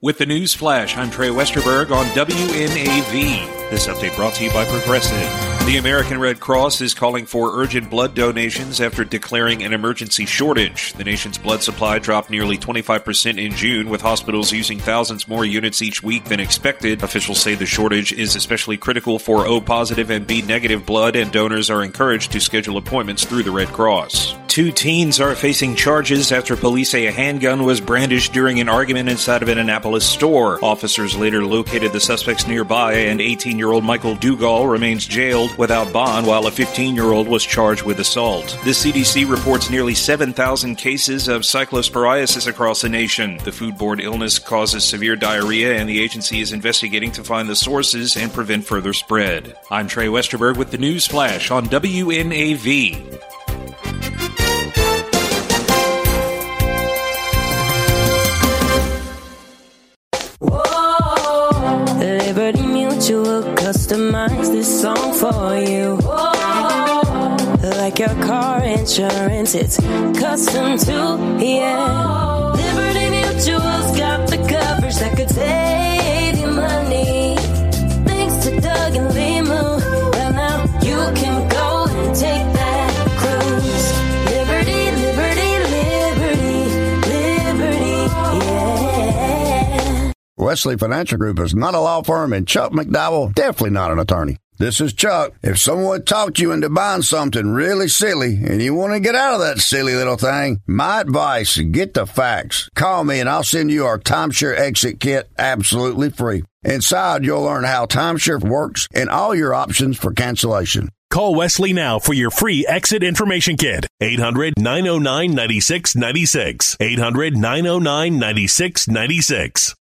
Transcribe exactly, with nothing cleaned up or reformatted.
With the news flash, I'm Trey Westerberg on W N A V. This update brought to you by Progressive. The American Red Cross is calling for urgent blood donations after declaring an emergency shortage. The nation's blood supply dropped nearly twenty-five percent in June, with hospitals using thousands more units each week than expected. Officials say the shortage is especially critical for O-positive and B-negative blood, and donors are encouraged to schedule appointments through the Red Cross. Two teens are facing charges after police say a handgun was brandished during an argument inside of an Annapolis store. Officers later located the suspects nearby, and eighteen-year-old Michael Dugal remains jailed without bond, while a fifteen-year-old was charged with assault. The C D C reports nearly seven thousand cases of cyclosporiasis across the nation. The foodborne illness causes severe diarrhea, and the agency is investigating to find the sources and prevent further spread. I'm Trey Westerberg with the News Flash on W N A V. Liberty Mutual customize this song for you. Like your car insurance, it's custom too, yeah. Liberty Mutual's got the coverage that could save you money. Thanks to Doug and Limu, well now you can go and take that cruise. Liberty, liberty, liberty, liberty, yeah. Wesley Financial Group is not a law firm, and Chuck McDowell definitely not an attorney. This is Chuck. If someone talked you into buying something really silly and you want to get out of that silly little thing, my advice, get the facts. Call me and I'll send you our timeshare exit kit absolutely free. Inside, you'll learn how timeshare works and all your options for cancellation. Call Wesley now for your free exit information kit. eight hundred, nine oh nine, nine six nine six. eight hundred, nine oh nine, nine six nine six.